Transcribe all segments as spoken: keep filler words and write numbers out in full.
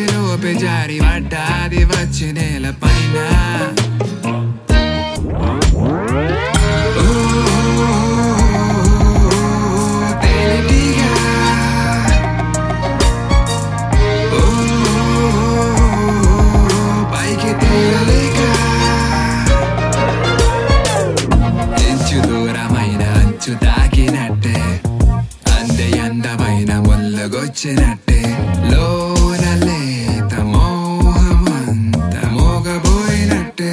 లోపే జారి పడ్డాది వచ్చి నేల పైన పైకి తేలలేక ఎంచు దూరమైన అంచు తాకినట్టే అందే అందమైన ముల్లగొచ్చినట్టే లోన లేత మోహమంత మోగబోయినట్టే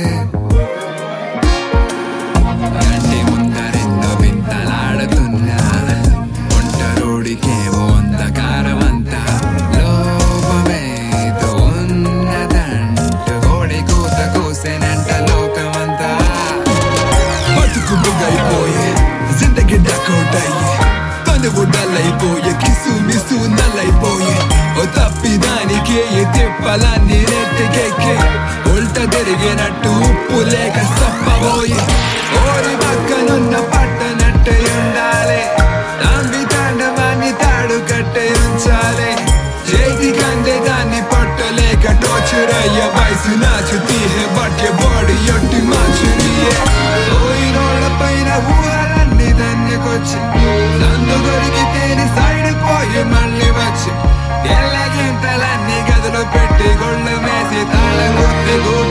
కంటి ముందరెందో వింతలాడుతున్నా ఒంటరోడికేమో అంధకారమంతా లోపమేదో ఉన్నదంట కోడి కూత కూసేనంట లోకమంతా బతుకు బుగ్గైపోయే జిందగీ డకౌటయ్యే తనువు డల్లైపోయే కిసు మిసు నల్లైపోయే ఓ తప్పిదానికే ఈ తిప్పలన్నీ నెట్టికెక్కే ఉల్ట తిరిగినట్టు ఉప్పు లేక సప్పబోయే ఓరి పక్కనున్న పట్టనట్టే ఉండాలి తాంబి తాండవాన్ని తాడు కట్టే ఉంచాలి చేతి కంటే దాన్ని పట్టలేక టోచరయ్య వయసు నాచుతీ హే బట్టే బాడీ ఒట్టి మార్చునియే పోయినోళ్ళ పైన ఊహలన్నీ దన్నుకొచ్చి సందు దొరికితేని సైడ్ పోయి మళ్ళీ వచ్చి తెల్లగింతలన్నీ గదిలో పెట్టి గొళ్ళు మేసి తాళం గుర్తి